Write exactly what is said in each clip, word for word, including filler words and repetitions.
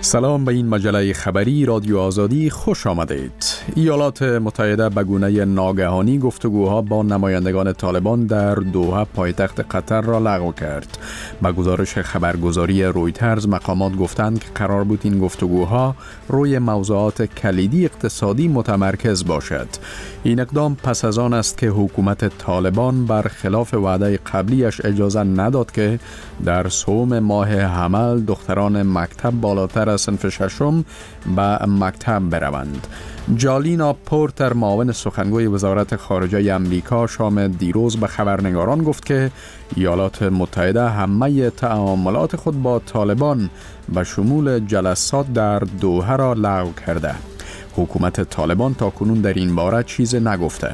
سلام به این مجله خبری رادیو آزادی خوش آمدید. ایالات متحده به گونه ناگهانی گفتگوها با نمایندگان طالبان در دوحه پایتخت قطر را لغو کرد. به گزارش خبرگزاری رویترز مقامات گفتند که قرار بود این گفتگوها روی موضوعات کلیدی اقتصادی متمرکز باشد. این اقدام پس از آن است که حکومت طالبان برخلاف وعده قبلیش اجازه نداد که در سوم ماه حمل دختران مکتب بالاتر از صنف ششم به مکتب بروند. جالینا پورتر معاون سخنگوی وزارت خارجه امریکا شام دیروز به خبرنگاران گفت که ایالات متحده همه تعاملات خود با طالبان به شمول جلسات در دوحه را لغو کرده. حکومت طالبان تا کنون در این باره چیز نگفته.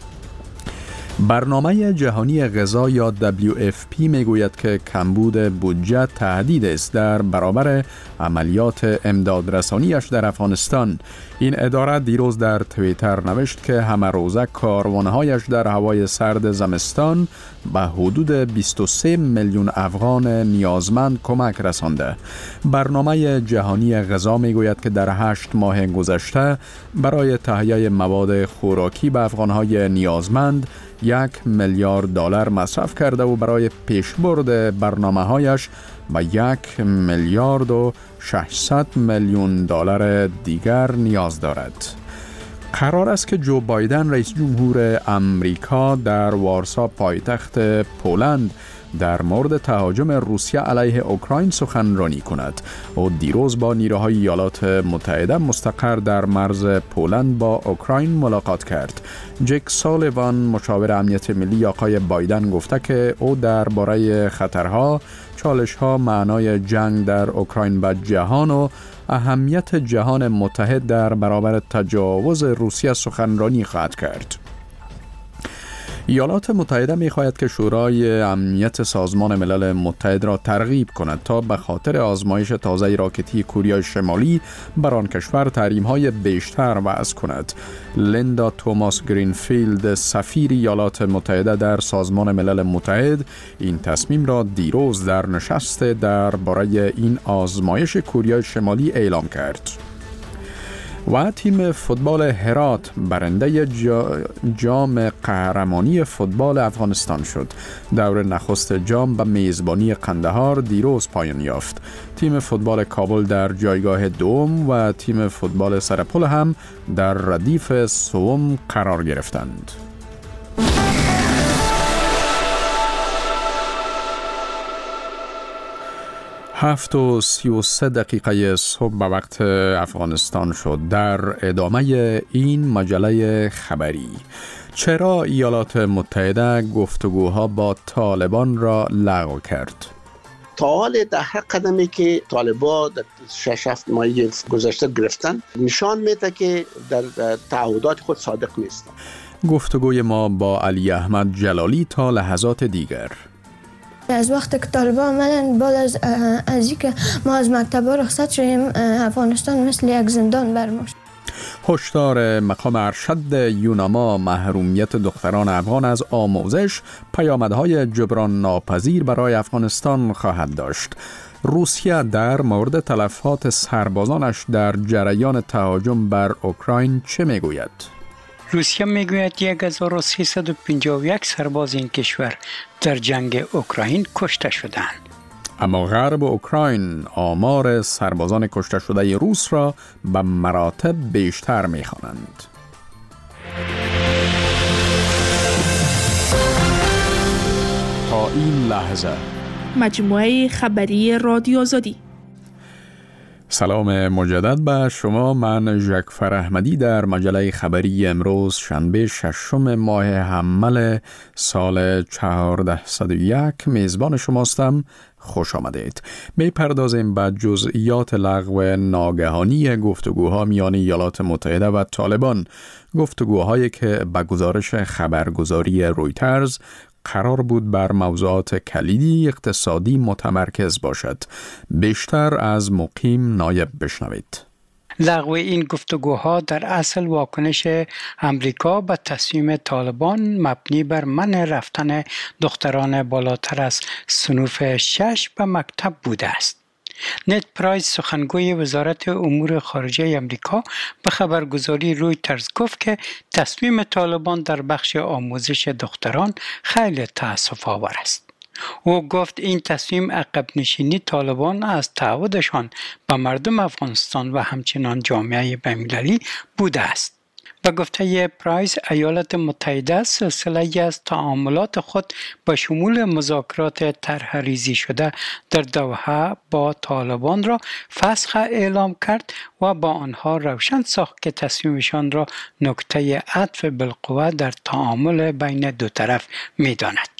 برنامه جهانی غذا یا دبلیو اف پی میگوید که کمبود بودجه تهدید است در برابر عملیات امدادرسانیش در افغانستان. این اداره دیروز در توییتر نوشت که همه روزه کاروانهایش در هوای سرد زمستان به حدود بیست و سه میلیون افغان نیازمند کمک رسانده. برنامه جهانی غذا میگوید که در هشت ماه گذشته برای تهیه مواد خوراکی به افغانهای نیازمند یک میلیارد دلار مصرف کرده و برای پیشبرد برنامه‌هایش به یک میلیارد و ششصد میلیون دلار دیگر نیاز دارد. قرار است که جو بایدن رئیس جمهور امریکا در وارسا پایتخت پولند در مورد تهاجم روسیه علیه اوکراین سخنرانی کند. او دیروز با نیروهای ایالات متحده مستقر در مرز پولند با اوکراین ملاقات کرد. جک سالیوان مشاور امنیت ملی آقای بایدن گفته که او درباره خطرها، چالش‌ها، معنای جنگ در اوکراین به جهان و اهمیت جهان متحد در برابر تجاوز روسیه سخنرانی خواهد کرد. ایالات متحده می‌خواهد که شورای امنیت سازمان ملل متحد را ترغیب کند تا به خاطر آزمایش تازه راکتی کره شمالی بر آن کشور تحریم‌های بیشتر وضع کند. لیندا توماس گرینفیلد سفیر ایالات متحده در سازمان ملل متحد این تصمیم را دیروز در نشست درباره این آزمایش کره شمالی اعلام کرد. و تیم فوتبال هرات برنده جا جام قهرمانی فوتبال افغانستان شد. دور نخست جام به میزبانی قندهار دیروز پایان یافت. تیم فوتبال کابل در جایگاه دوم و تیم فوتبال سرپل هم در ردیف سوم قرار گرفتند. هفت و سی و سه دقیقه صبح به وقت افغانستان شد. در ادامه این مجله خبری، چرا ایالات متحده گفتگوها با طالبان را لغو کرد؟ تا حال در هر قدمی که طالبان در شش هفت ماه گذشته گرفتن نشان میده که در تعهدات خود صادق نیستند. گفتگوی ما با علی احمد جلالی تا لحظات دیگر. از وقت که طالبان آمدن بعد از از اینکه ما از مکتب‌ها رخصت شدیم افغانستان مثل یک زندان برمون شد. هشدار مقام ارشد یوناما: محرومیت دختران افغان از آموزش پیامدهای جبران ناپذیر برای افغانستان خواهد داشت. روسیه در مورد تلفات سربازانش در جریان تهاجم بر اوکراین چه میگوید؟ روسیه میگوید یک هزار و سیصد و پنجاه و یک سرباز این کشور در جنگ اوکراین کشته شدند. اما غرب اوکراین آمار سربازان کشته شده روس را به مراتب بیشتر می‌خوانند. تا این لحظه مجموعه خبری رادیو آزادی. سلام مجدد به شما. من ژکفر احمدی در مجله خبری امروز شنبه ششم ماه حمل سال چهارده یک میزبان شماستم. خوش آمدید. می پردازیم به جزئیات لغو ناگهانی گفتگوها میان ایالات متحده و طالبان، گفتگوهایی که به گزارش خبرگزاری رویترز قرار بود بر موضوعات کلیدی اقتصادی متمرکز باشد. بیشتر از مقیم نایب بشنوید. لغو این گفتگوها در اصل واکنش امریکا به تصمیم طالبان مبنی بر منع رفتن دختران بالاتر از صنف شش به مکتب بوده است. نت پرایس سخنگوی وزارت امور خارجه امریکا به خبرگزاری رویترز گفت که تصمیم طالبان در بخش آموزش دختران خیلی تأسف آور است. او گفت این تصمیم عقب نشینی طالبان از تعهدشان به مردم افغانستان و همچنان جامعه بین‌المللی بوده است. به گفته پرایس، ایالات متحده سلسله از تعاملات خود به شمول مذاکرات طرح ریزی شده در دوحه با طالبان را فسخ اعلام کرد و با آنها روشن ساخت که تصمیمشان را نکته عطف بالقوه در تعامل بین دو طرف می داند.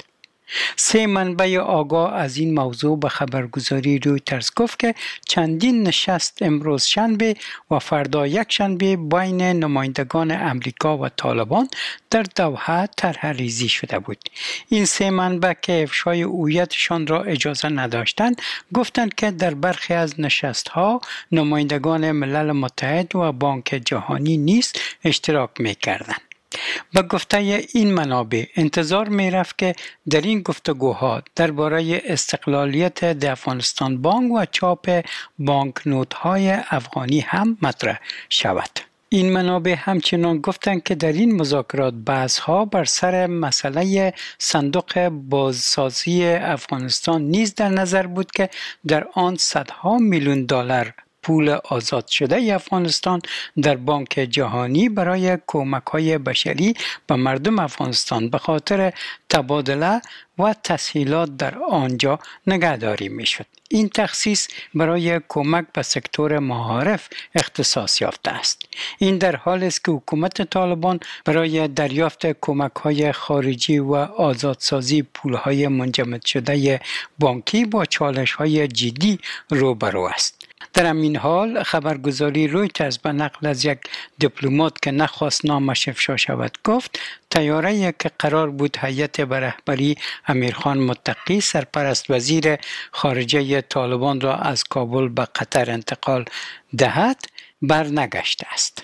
سه منبع آگاه از این موضوع به خبرگزاری رویترز گفت که چندین نشست امروز شنبه و فردا یک شنبه بین نمایندگان امریکا و طالبان در دوحه طرح ریزی شده بود. این سه منبع که افشای هویتشان را اجازه نداشتند گفتند که در برخی از نشست‌ها نمایندگان ملل متحد و بانک جهانی نیز اشتراک می‌کردند. به گفته این منابع انتظار می رفت که در این گفتگوها درباره استقلالیت د افغانستان بانک و چاپ بانک نوت های افغانی هم مطرح شود. این منابع همچنان گفتند که در این مذاکرات بحث ها بر سر مسئله صندوق بازسازی افغانستان نیز در نظر بود که در آن صدها میلیون دلار پول آزاد شده افغانستان در بانک جهانی برای کمک‌های بشری به مردم افغانستان به خاطر تبادله و تسهیلات در آنجا نگهداری می‌شد. این تخصیص برای کمک به سکتور معارف اختصاص یافته است. این در حالی است که حکومت طالبان برای دریافت کمک‌های خارجی و آزادسازی پول‌های منجمد شده بانکی با چالش‌های جدی روبرو است. در این حال خبرگزاری رویترز به نقل از یک دیپلمات که نخواست نامش افشا شود گفت طیاره‌ای که قرار بود هیئت به رهبری امیرخان متقی سرپرست وزیر خارجه طالبان را از کابل به قطر انتقال دهد برنگشته است.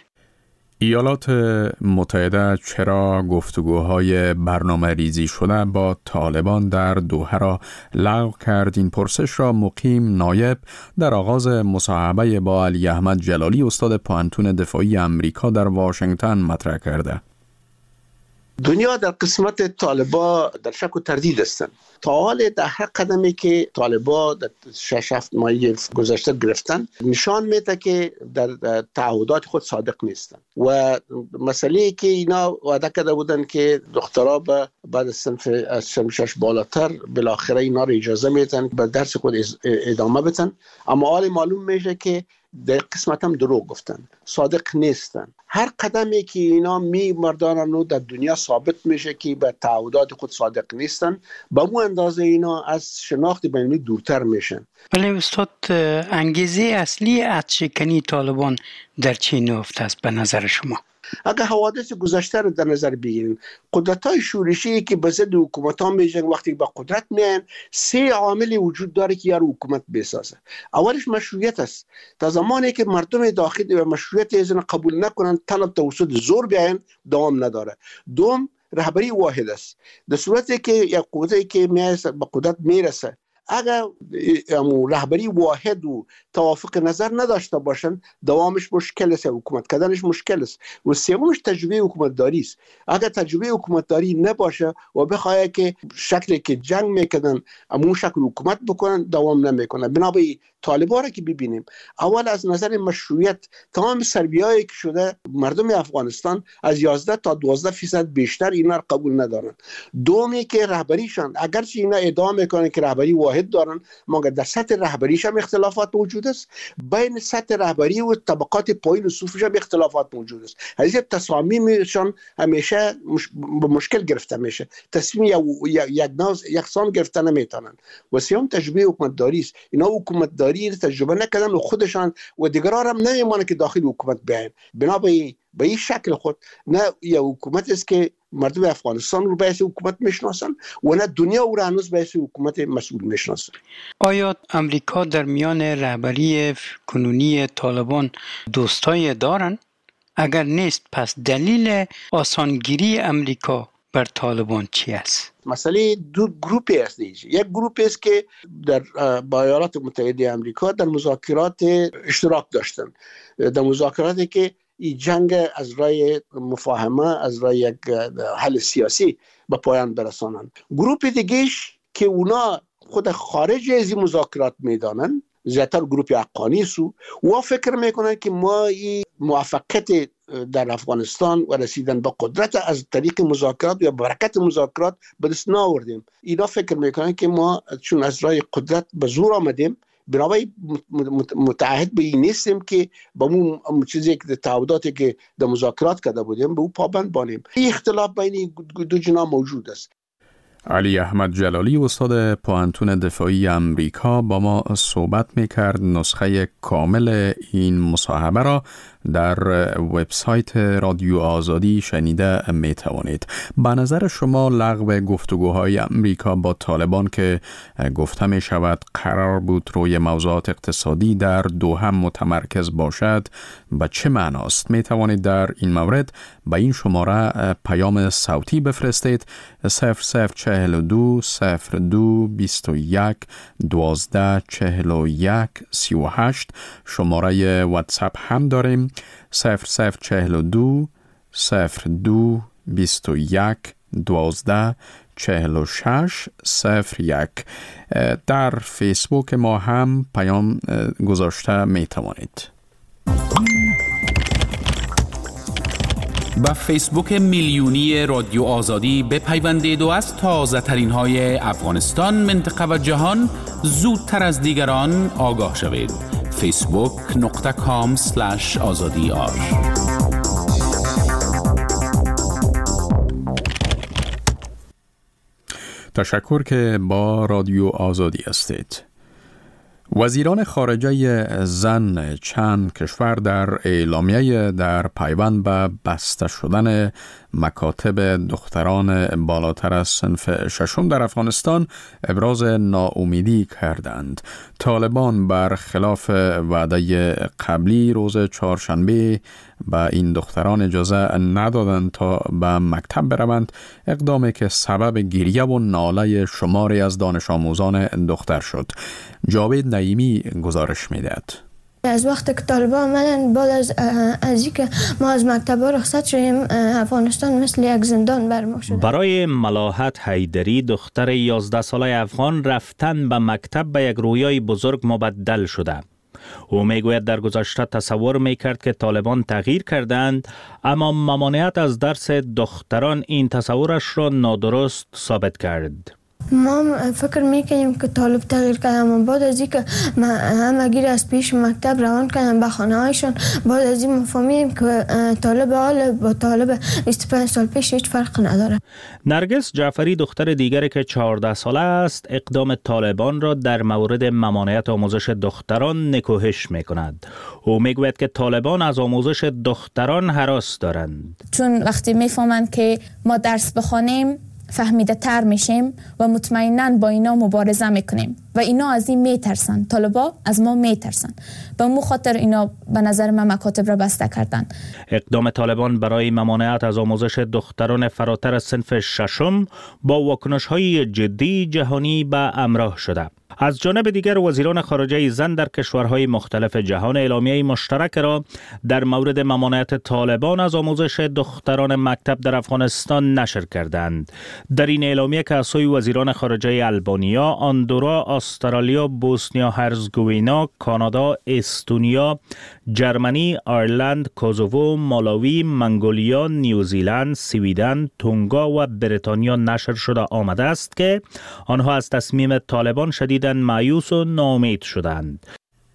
ایالات متحده چرا گفتگوهای برنامه ریزی شده با طالبان در دوحه را لغو کرد؟ این پرسش را مقیم نایب در آغاز مصاحبه با علی احمد جلالی استاد پوهنتون دفاعی امریکا در واشنگتن مطرح کرده. دنیا در قسمت طالبا در شک و تردید هستند. تا حال در هر قدمی که طالبا در شش هفت ماه گذشته گرفتن نشان میده که در تعهدات خود صادق نیستن و مسئله که اینا وعده کرده بودن که دخترها بعد از صنف از شش بالاتر بالاخره اینا رو اجازه میدن به درس خود ادامه بدن، اما حال معلوم میشه که در قسمت هم دروغ گفتن، صادق نیستن. هر قدمی که اینا می مردانن و در دنیا ثابت میشه که به تعهدات خود صادق نیستن، به اون اندازه اینا از شناخت بین‌المللی دورتر میشن. ولی استاد انگیزه اصلی عدشکنی طالبان در چی نهفته است به نظر شما؟ اگر حوادث گذشته رو در نظر بگیریم، قدرت‌های شورشی که به ضد حکومت‌ها میجنگن وقتی به قدرت میان سه عامل وجود داره که یار حکومت بسازه. اولش مشروعیت است. تا زمانی که مردم داخلی و مشروعیت از قبول نکنن تنها توسط زور بیان دوام نداره. دوم رهبری واحد است. در صورتی که یک قوتی که میاد به قدرت میرسه اگر رهبری واحد و توافق نظر نداشته باشند دوامش مشکل است، حکومت کردنش مشکل است. و سومش تجربه حکومت داری است. اگر تجربه حکومت داری نباشه و بخواه که شکلی که جنگ میکنن امون شکل حکومت بکنن دوام نمیکنه. بنابراین طالبان را که ببینیم اول از نظر مشروعیت تمام سربیایی که شده مردم افغانستان از یازده تا دوازده فیصد بیشتر اینا را قبول ندارن. دومی که رهبریشان اگرچه اینا ادعا میکنن که رهبری واحد دارن مگر در سطح رهبریش هم اختلافات موجود است، بین سطح رهبری و طبقات پایین و صوفیش هم اختلافات موجود است. از تصامیمشان همیشه مش... مشکل گرفته میشه، تصمیم یک ناز یکسان گرفته نمیتونن. و سوم تجربه حکومت داری است. اینا حکومت داری تجربه نکردن و خودشان و دیگران هم نمیمانه که داخل حکومت بیاین. بنابراین به این شکل خود نه یا حکومت است که مردم افغانستان رو به حیث حکومت میشناسن و نه دنیا او را هنوز به حیث حکومت مسئول میشناسن. آیا امریکا در میان رهبری کنونی طالبان دوستای دارن؟ اگر نیست پس دلیل آسانگیری امریکا بر طالبان چی است؟ مسئله دو گروپی است دیگه. یک گروپی است که در با ایالات متحده آمریکا در مذاکرات اشتراک داشتن، در مذاکراتی که این جنگ از راه مفاهمه، از راه یک حل سیاسی به پایان برسانند. گروپ دیگهش که اونا خود خارج از این مذاکرات میدانن، زیادتر گروپ حقانی سو و فکر میکنن که ما این موفقیت در افغانستان و رسیدن به قدرت از طریق مذاکرات یا برکت مذاکرات به دست نآوردیم. اینا فکر میکنن که ما چون از راه قدرت به زور آمدیم، بنابراین متعهد به این نیستیم که با اون چیزی که تعهداتی که در مذاکرات کرده بودیم به اون پابند باشیم. این اختلاف بین دو جناح موجود است. علی احمد جلالی، استاد پوهنتون دفاعی امریکا، با ما صحبت میکرد. نسخه کامل این مصاحبه را در وبسایت رادیو آزادی شنیده میتوانید. به نظر شما لغو گفتگوهای امریکا با طالبان که گفته می شود قرار بود روی موضوعات اقتصادی در دوحه متمرکز باشد به چه معناست؟ می توانید در این مورد به این شماره پیام صوتی بفرستید: صفر صفر چهل و دو صفر دو بیست و یک دوازده چهل و یک سی و هشت. شماره واتساپ هم داریم: صفر صفر چهل و دو صفر دو بیست و یک دوازده چهل و شش صفر یک. در فیسبوک ما هم پیام گذاشته می توانید. با فیسبوک میلیونی رادیو آزادی بپیوندید و از تازه ترین های افغانستان، منطقه و جهان زودتر از دیگران آگاه شوید. فیسبوک نقطه کام سلش آزادی آر. تشکر که با رادیو آزادی هستید. وزیران خارجه زن چند کشور در اعلامیه در پیوند به بسته شدن مکاتب دختران بالاتر از صنف ششم در افغانستان ابراز ناامیدی کردند. طالبان بر خلاف وعده قبلی روز چهارشنبه به این دختران اجازه ندادند تا به مکتب بروند، اقدامی که سبب گریه و ناله شماری از دانش آموزان دختر شد. جاوید نعیمی گزارش می‌دهد. از وقتی که طالبان آمدن، بعد از از اینکه ما از مکتب‌ها رخصت شدیم، افغانستان مثل یک زندان بر ما شد. برای ملاحت حیدری، دختر یازده ساله افغان، رفتن به مکتب به یک رویای بزرگ مبدل شده. او میگوید در گذشته تصور میکرد که طالبان تغییر کردند، اما ممانعت از درس دختران این تصورش را نادرست ثابت کرد. ما فکر میکنیم که طالب تغییر کرده، اما بعد از اینکه همه گیر از پیش مکتب روان کردن به خانه هایشون، بعد از این مفهمیم که طالب حال با طالب بیست و پنج سال پیش هیچ فرق نداره. نرگس جعفری، دختر دیگری که چهارده ساله است، اقدام طالبان را در مورد ممانعت آموزش دختران نکوهش میکند. او میگوید که طالبان از آموزش دختران هراس دارند، چون وقتی میفهمند که ما درس بخوانیم فهمیده تر میشیم و مطمئناً با اینا مبارزه میکنیم و اینا از این میترسن. طالبا از ما میترسن، به مو خاطر اینا به نظر من مکاتب را بسته کردن. اقدام طالبان برای ممانعت از آموزش دختران فراتر از صنف ششم با واکنش‌های جدی جهانی به همراه شده. از جانب دیگر وزیران خارجه زن در کشورهای مختلف جهان اعلامیه مشترک را در مورد ممانعت طالبان از آموزش دختران مکتب در افغانستان نشر کردند. در این اعلامیه که از سوی وزیران خارجه آلبانیا، آندورا، استرالیا، بوسنیا هرزگوینا، کانادا، استونیا، جرمنی، آیرلند، کوزوو، مالاوی، منگولیا، نیوزیلند، سویدن، تونگا و بریتانیا نشر شده آمده است که آنها از تصمیم طالبان شدیداً مایوس و ناامید شدند.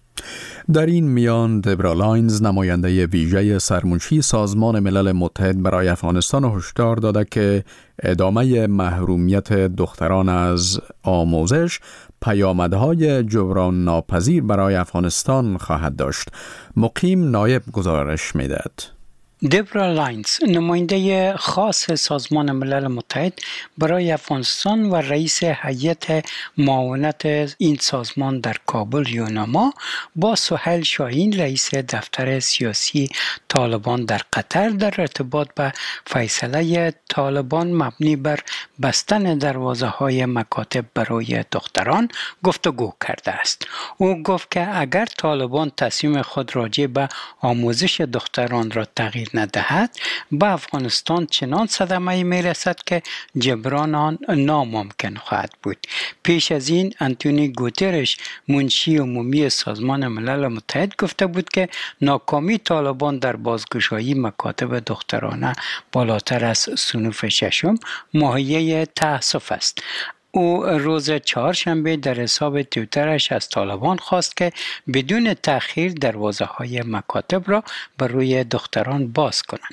در این میان دبرا لاینز، نماینده ویژه سرمنشی سازمان ملل متحد برای افغانستان، هشدار داده که ادامه محرومیت دختران از آموزش پیامدهای جبران ناپذیر برای افغانستان خواهد داشت. مقیم نایب گزارش می‌دهد. دبرا لاینز، نماینده خاص سازمان ملل متحد برای افغانستان و رئیس هیئت معاونت این سازمان در کابل یوناما، با سهیل شاهین رئیس دفتر سیاسی طالبان در قطر در ارتباط به فیصله طالبان مبنی بر بستن دروازه های مکاتب برای دختران گفتگو کرده است. او گفت که اگر طالبان تصمیم خود راجع به آموزش دختران را تغییر ندهد، به افغانستان چنان صدمه‌ای میرسد که جبران آن ناممکن خواهد بود. پیش از این انتونی گوترش، منشی عمومی سازمان ملل متحد، گفته بود که ناکامی طالبان در بازگشایی مکاتب دخترانه بالاتر از صنوف ششم مایه تأسف است. او روز چهارشنبه در حساب توییترش از طالبان خواست که بدون تأخیر دروازه های مکاتب را بر روی دختران باز کنند.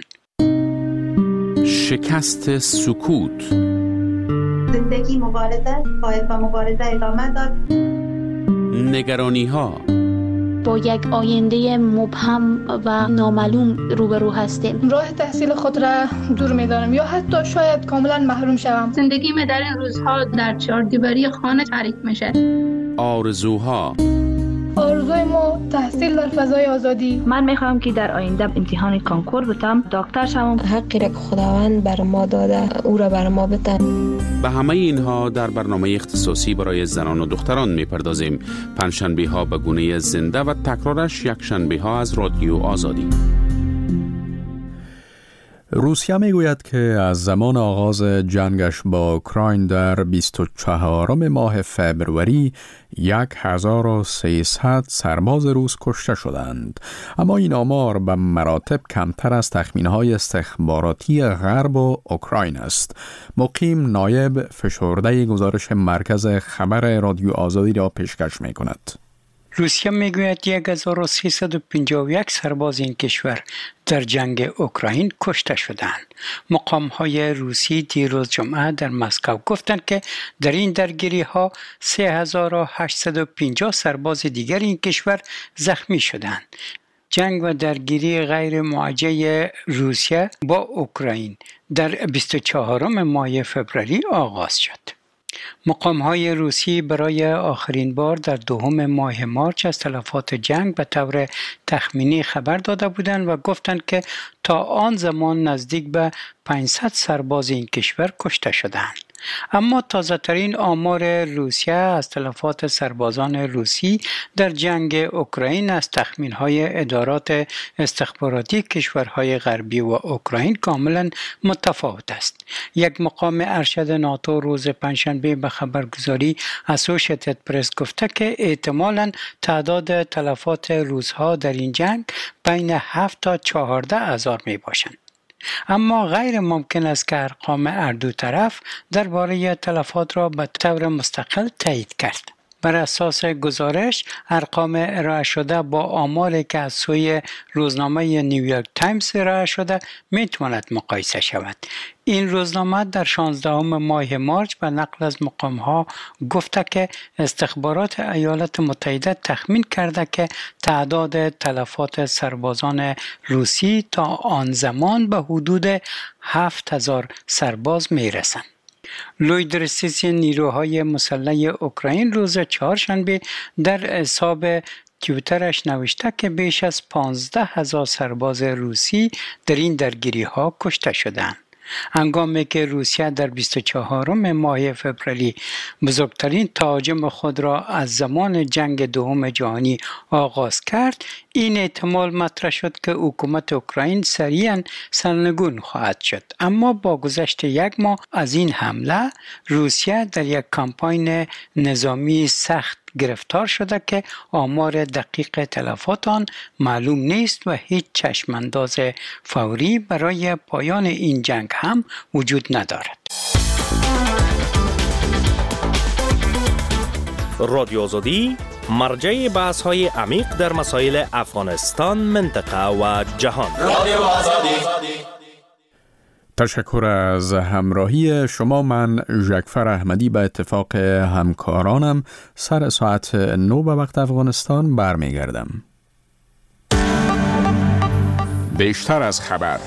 شکست سکوت. زندگی مبارزه، باید با مبارزه ادامه داد. نگرانی ها. با یک آینده مبهم و نامعلوم روبرو هستیم. راه تحصیل خود را دور می‌دانم یا حتی شاید کاملا محروم شوم. زندگی من در این روزها در چهاردیواری خانه تعریف میشه. آرزوها. آرزوی ما تحصیل در فضای آزادی. من میخوام که در آینده امتحان کنکور بتم، دکتر شوم. حقی را که خداوند بر ما داده او را بر ما بده. به همه اینها در برنامه اختصاصی برای زنان و دختران میپردازیم. پنجشنبه ها به گونه زنده و تکرارش یک شنبه ها از رادیو آزادی. روسیه میگوید که از زمان آغاز جنگش با اوکراین در بیست و چهارم ماه فوریه یک هزار و سیصد سرباز روس کشته شدند، اما این آمار به مراتب کمتر از تخمین‌های استخباراتی غرب و اوکراین است. مقیم نایب فشرده گزارش مرکز خبر رادیو آزادی را پیشکش می‌کند. روسیه میگوید یک هزار و سیصد و پنجاه و یک سرباز این کشور در جنگ اوکراین کشته شدند. مقام‌های روسی دیروز جمعه در مسکو گفتند که در این درگیری ها سه هزار و هشتصد و پنجاه سرباز دیگر این کشور زخمی شدند. جنگ و درگیری غیر موجه روسیه با اوکراین در بیست و چهارم ماه فوریه آغاز شد. مقام‌های روسی برای آخرین بار در دوم ماه مارچ از تلفات جنگ به طور تخمینی خبر داده بودند و گفتند که تا آن زمان نزدیک به پانصد سرباز این کشور کشته شدند. اما تازه ترین آمار روسیه از تلفات سربازان روسی در جنگ اوکراین از تخمین‌های ادارات استخباراتی کشورهای غربی و اوکراین کاملا متفاوت است. یک مقام ارشد ناتو روز پنجشنبه به خبرگزاری اسوشیتد پرس گفته که احتمالاً تعداد تلفات روس‌ها در این جنگ بین هفت تا چهارده هزار می باشند. اما غیر ممکن است که ارقام هر دو طرف درباره تلفات را به طور مستقل تایید کرد. بر اساس گزارش، ارقام ارائه شده با آماری که از سوی روزنامه نیویورک تایمز ارائه شده میتواند مقایسه شود. این روزنامه در شانزدهم ماه مارچ به نقل از مقام‌ها گفته که استخبارات ایالات متحده تخمین کرده که تعداد تلفات سربازان روسی تا آن زمان به حدود هفت هزار سرباز میرسند. لوید رسیسی نیروهای مسلح اوکراین روز چهارشنبه در حساب توییترش نوشته که بیش از پانزده هزار سرباز روسی در این درگیری ها کشته شدند. هنگامی که روسیه در بیست و چهارم ماه فوریه بزرگترین تهاجم خود را از زمان جنگ دوم جهانی آغاز کرد، این احتمال مطرح شد که حکومت اوکراین سریعاً سرنگون خواهد شد. اما با گذشت یک ماه از این حمله، روسیه در یک کمپاین نظامی سخت گرفتار شده که آمار دقیق تلفات آن معلوم نیست و هیچ چشمانداز فوری برای پایان این جنگ هم وجود ندارد. رادیو آزادی مرجع بحث های عمیق در مسائل افغانستان، منطقه و جهان. رادیو آزادی. تشکر از همراهی شما. من ژکفر احمدی به اتفاق همکارانم سر ساعت نو به وقت افغانستان برمیگردم. بیشتر از خبر.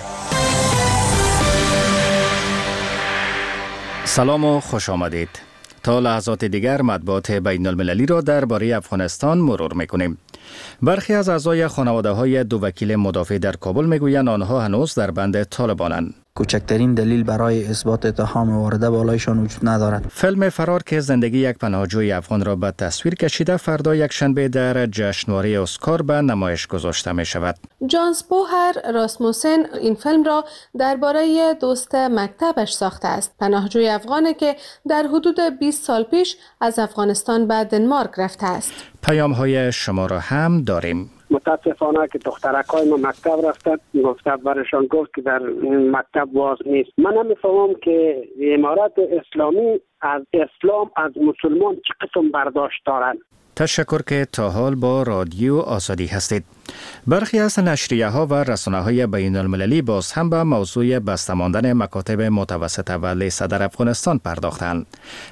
سلام و خوش آمدید. تا لحظات دیگر مطبوعات بین المللی را درباره افغانستان مرور میکنیم. برخی از اعضای خانواده های دو وکیل مدافع در کابل میگویند آنها هنوز در بند طالبانند. کوچکترین دلیل برای اثبات اتهام وارده بالایشان وجود ندارد. فیلم فرار که زندگی یک پناهجوی افغان را به تصویر کشیده فردا یک شنبه در جشنواره اسکار به نمایش گذاشته می شود. جانس بوهر راسموسن این فیلم را درباره دوست مکتبش ساخته است. پناهجوی افغانی که در حدود بیست سال پیش از افغانستان به دنمارک رفته است. پیام های شما را هم داریم. متاسفانه که دخترکای ما مکتب رفتن، گفته برشان گفت که در مکتب باز نیست. من نمیفهمم که امارات اسلامی از اسلام از مسلمان چه قسم برداشت دارند. تشکر که تا حال با رادیو آزادی هستید. برخی از نشریه ها و رسانه های بین المللی باز هم به موضوع بسته ماندن مکاتب متوسطه و لیسه در افغانستان پرداختند.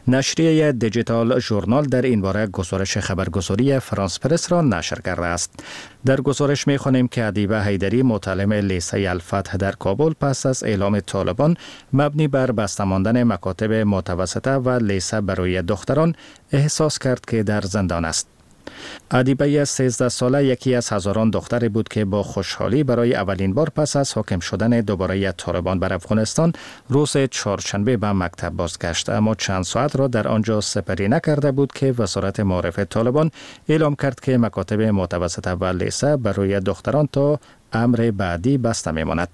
نشریه دیجیتال ژورنال در این باره گزارش خبرگزاری فرانس پرس را نشر کرده است. در گزارش می خوانیم که ادیبه حیدری معلم لیسه الفتح در کابل پس از اعلام طالبان مبنی بر بسته ماندن مکاتب متوسطه و لیسه برای دختران احساس کرد که در زندان است. ادیبه سیزده ساله یکی از هزاران دختری بود که با خوشحالی برای اولین بار پس از حاکم شدن دوباره طالبان بر افغانستان روز چهارشنبه به مکتب بازگشت، اما چند ساعت را در آنجا سپری نکرده بود که وزارت معارف طالبان اعلام کرد که مکاتب متوسطه و لیسه برای دختران تا امر بعدی بسته میماند.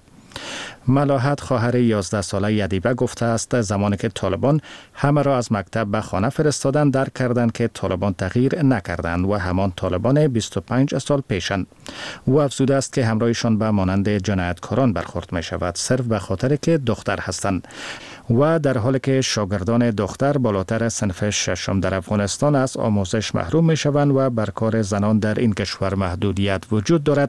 ملاحت خواهر یازده ساله ادیبه گفته است زمانی که طالبان همه را از مکتب به خانه فرستادند درک کردند که طالبان تغییر نکردند و همان طالبان بیست و پنج سال پیشند. او افزوده است که همراهشان به مانند جنایتکاران برخورد می شود صرف به خاطر که دختر هستند و در حالی که شاگردان دختر بالاتر صنف ششم در افغانستان از آموزش محروم می شوند و بر کار زنان در این کشور محدودیت وجود دارد.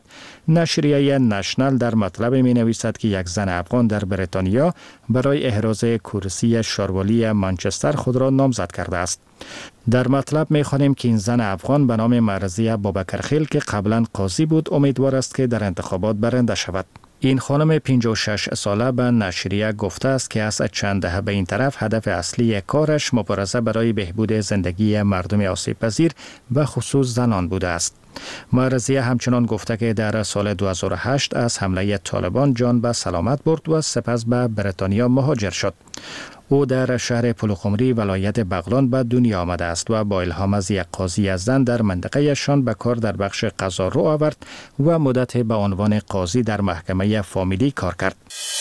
نشریه نشنل در مطلب می نویسد که یک زن افغان در بریتانیا برای احراز کرسی شاروالی منچستر خود را نامزد کرده است. در مطلب می خوانیم که این زن افغان به نام مرضیه بابکرخیل که قبلا قاضی بود امیدوار است که در انتخابات برنده شود. این خانم پنجاه و شش ساله به نشریه گفته است که از چند دهه به این طرف هدف اصلی کارش مبارزه برای بهبود زندگی مردم آسیب پذیر به خصوص زنان بوده است. مرضیه همچنان گفته که در سال دو هزار و هشت از حمله طالبان جان به سلامت برد و سپس به بریتانیا مهاجر شد. او در شهر پلوخمری ولایت بغلان به دنیا آمده است و با الهام از یک قاضی زن در منطقه شان به کار در بخش قضا رو آورد و مدت به عنوان قاضی در محکمه فامیلی کار کرد.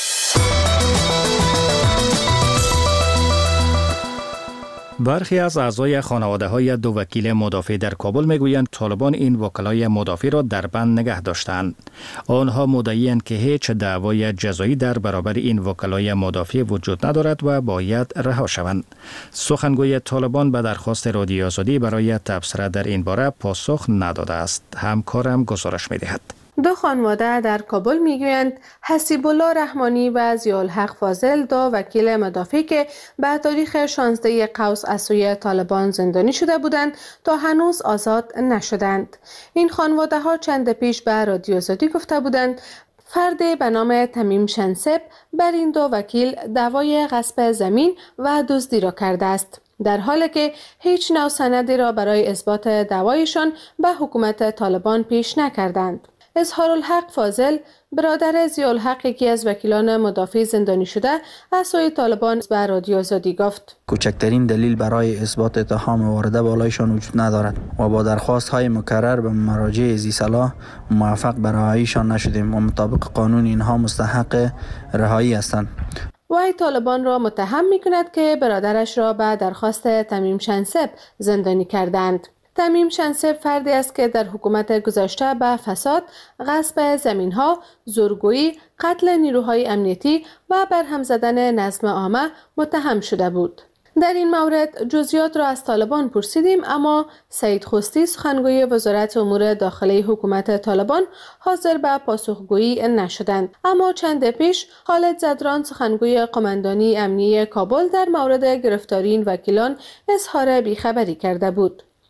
برخی از اعضای خانواده های دو وکیل مدافع در کابل میگویند طالبان این وکلای مدافع را در بند نگه داشتند. آنها مدعی‌اند که هیچ دعوای جزایی در برابر این وکلای مدافع وجود ندارد و باید رها شوند. سخنگوی طالبان به درخواست رادیو آزادی برای تبصره در این باره پاسخ نداده است. همکارم گزارش می‌دهد. دو خانواده در کابل میگویند حسیب الله رحمانی و ضیاءالحق فاضل دو وکیل مدافع که به تاریخ شانزده قوس از سوی طالبان زندانی شده بودند تا هنوز آزاد نشدند. این خانواده ها چند پیش به رادیو آزادی گفته بودند فردی به نام تمیم شنسب بر این دو وکیل دعوای غصب زمین و دزدی را کرده است، در حالی که هیچ نوع سندی را برای اثبات دعوایشان به حکومت طالبان پیش نکردند. اظهارالحق فاضل برادر ضیاءالحق یکی از وکیلان مدافع زندانی شده از سوی طالبان به رادیو آزادی گفت کوچکترین دلیل برای اثبات اتهام وارده بالایشان وجود ندارد و با درخواست های مکرر به مراجع ذی صلاح موفق به رهاییشان نشدیم و مطابق قانون اینها مستحق رهایی هستند. وی طالبان را متهم می کند که برادرش را به درخواست تمیم شنسب زندانی کردند. تمیم شنسب فردی است که در حکومت گذشته به فساد، غصب زمین‌ها، زورگویی، قتل نیروهای امنیتی و برهم زدن نظم عامه متهم شده بود. در این مورد جزئیات را از طالبان پرسیدیم، اما سعید خوستی سخنگوی وزارت امور داخلی حکومت طالبان حاضر به پاسخگویی نشدند. اما چند پیش خالد زدران سخنگوی قماندانی امنیتی کابل در مورد گرفتاری این وکیلان اظهار بیخبری کرده بود.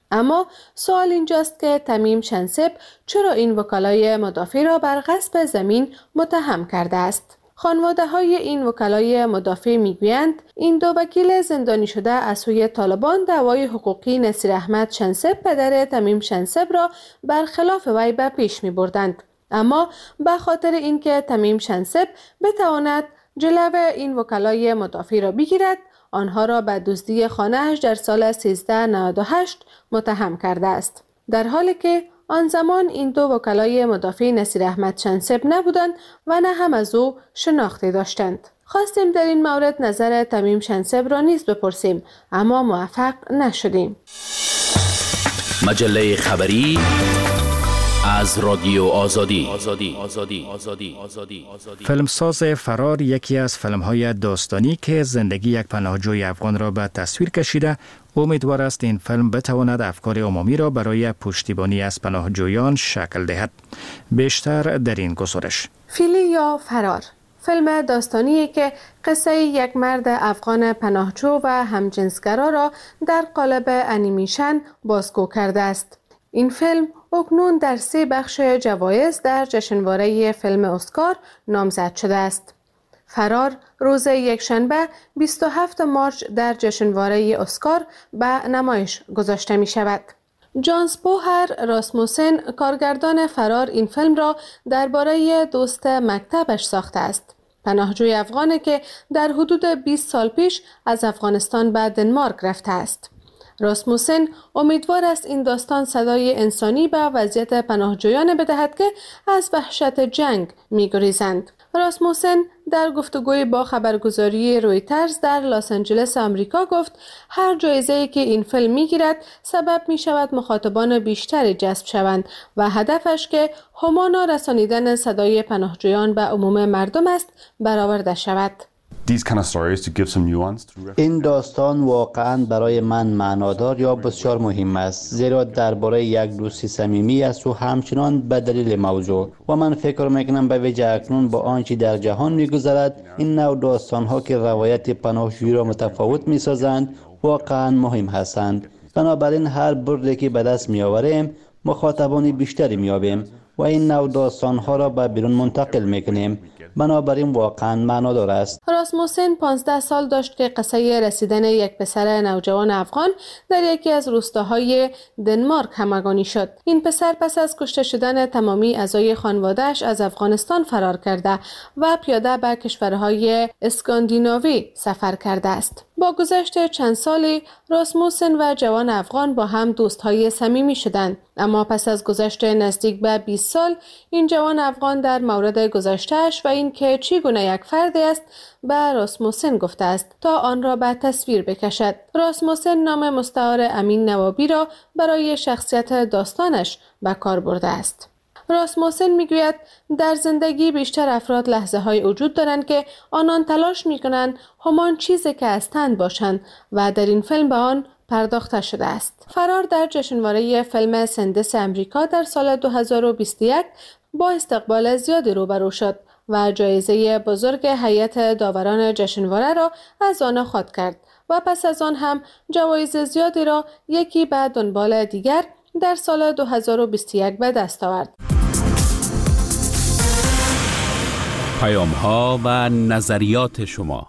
اما سوال اینجاست که تمیم شنسب چرا این وکلای مدافع را بر غصب زمین متهم کرده است؟ خانواده های این وکلای مدافع میگویند این دو وکیل زندانی شده از سوی طالبان دعوای حقوقی نصیر احمد شنسب پدر تمیم شنسب را برخلاف وی به پیش می بردند. اما به خاطر اینکه تمیم شنسب بتواند جلوه این وکلای مدافع را بگیرد، آنها را به دزدی خانه‌اش در سال سیزده نود و هشت متهم کرده است. در حالی که آن زمان این دو وکلای مدافع نصیر احمد شنسب نبودند و نه هم از او شناخته داشتند. خواستیم در این مورد نظر تمیم شنسب را نیز بپرسیم، اما موفق نشدیم. مجله خبری از رادیو آزادی. آزادی. آزادی. آزادی. آزادی. فیلمساز فرار یکی از فیلم‌های داستانی که زندگی یک پناهجوی افغان را به تصویر کشیده، امیدوار است این فیلم بتواند افکار عمومی را برای پشتیبانی از پناهجویان شکل دهد. بیشتر در این گزارش. فیلی یا فرار، فیلم داستانی که قصه یک مرد افغان پناهجو و همجنسگرا را در قالب انیمیشن بازگو کرده است. این فیلم اکنون در سه بخش جوایز در جشنواره فیلم اسکار نامزد شده است. فرار روز یکشنبه بیست و هفتم مارس در جشنواره اسکار به نمایش گذاشته می شود. جانس بوهر راسموسن کارگردان فرار این فیلم را درباره دوست مکتبش ساخته است. پناهجوی افغانی که در حدود بیست سال پیش از افغانستان به دنمارک رفته است. راسموسن امیدوار است این داستان صدای انسانی به وضعیت پناهجویان بدهد که از وحشت جنگ می‌گریزند. راسموسن در گفتگوی با خبرگزاری رویترز در لس آنجلس آمریکا گفت هر جایزه‌ای که این فیلم می‌گیرد سبب می‌شود مخاطبان بیشتری جذب شوند و هدفش که همانا رسانیدن صدای پناهجویان به عموم مردم است برآورده شود. این داستان واقعا برای من معنادار یا بسیار مهم است، زیرا درباره یک دوستی صمیمی است و همچنان به دلیل موضوع و من فکر میکنم به ویژه اکنون با آنچه در جهان میگذرد این نوع داستان ها که روایت پناهجویی را متفاوت میسازند واقعا مهم هستند. بنابراین هر بردی که به دست میآوریم مخاطبان بیشتری میابیم و این نوع داستان ها را به بیرون منتقل میکنیم. بنابراین واقعا معنادار است. راسموسن پانزده سال داشت که قصه رسیدن یک پسر نوجوان افغان در یکی از روستاهای دنمارک همگانی شد. این پسر پس از کشته شدن تمامی اعضای خانواده‌اش از افغانستان فرار کرده و پیاده به کشورهای اسکاندیناوی سفر کرده است. با گذشت چند سالی راسموسن و جوان افغان با هم دوستهای صمیمی شدند، اما پس از گذشت نزدیک به بیست سال این جوان افغان در مورد گذشته‌اش و این که چگونه یک فردی است به راسموسن گفته است تا آن را به تصویر بکشد. راسموسن نام مستعار امین نوابی را برای شخصیت داستانش به کار برده است. راسموسن میگوید در زندگی بیشتر افراد لحظه های وجود دارند که آنان تلاش میکنند همان چیزی که هستند باشند و در این فیلم به آن پرداخته شده است. فرار در جشنواره فیلم سندس امریکا در سال دو هزار و بیست و یک با استقبال زیادی روبرو شد و جایزه بزرگ هیئت داوران جشنواره را از آن خود کرد و پس از آن هم جوایز زیادی را یکی بعد دنبال دیگر در سال دو هزار و بیست و یک به دست آورد. پیام ها و نظریات شما.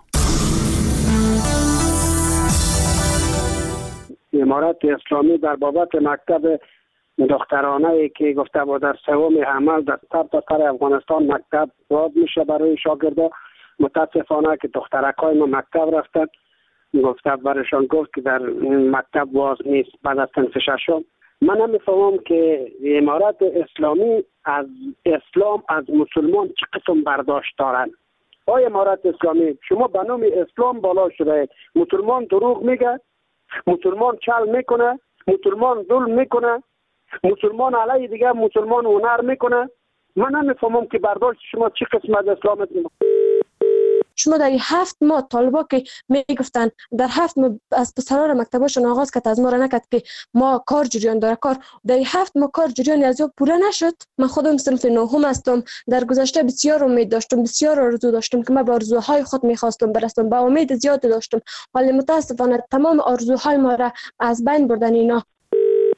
امارت اسلامی در بابت مکتب دخترانه ای که گفته بود در سوم عمل در سر تا افغانستان مکتب باز میشه برای شاگردا، متاسفانه که دخترکای ما مکتب رفتن، گفته برشان گفت که در مکتب باز نیست بعد از صنف ششم. من نمیفهمم که امارت اسلامی از اسلام از مسلمان چه قسم برداشت دارن. آی امارت اسلامی شما به نام اسلام بالا شده، مسلمان دروغ میگه، مسلمان چل میکنه، مسلمان ظلم میکنه، مسلمان علیه دیگه مسلمان هنر میکنه. من نمیفهمم که برداشت شما چه قسم از اسلام است. شما در هفت ماه طالبا که میگفتن در هفت ماه از پسران مکتباشون آغاز کرد از ما را نکرد که ما کار جریان داره کار در هفت ماه کار جریان از یا پوره نشد. من خودم صنف نهم هستم، در گذشته بسیار امید داشتم، بسیار آرزو داشتم که من به آرزوهای خود میخواستم برسم، با امید زیاد داشتم، ولی متاسفانه تمام آرزوهای ما را از بین بردن اینا.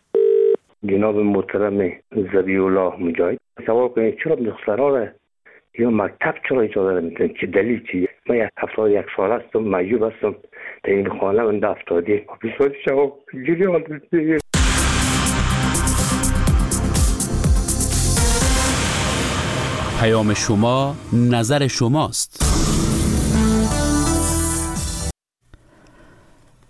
جناب محترم ذبیح الله مجاهد سوال کنید چرا دخترها را یا مکتب چرا اجازه نمیدن؟ چه دلیل چیه؟ من یک هفتاد یک سال هستم، معیوب هستم، در این خانه من افتادی بسیار شما گیری آلده. پیام شما نظر شماست.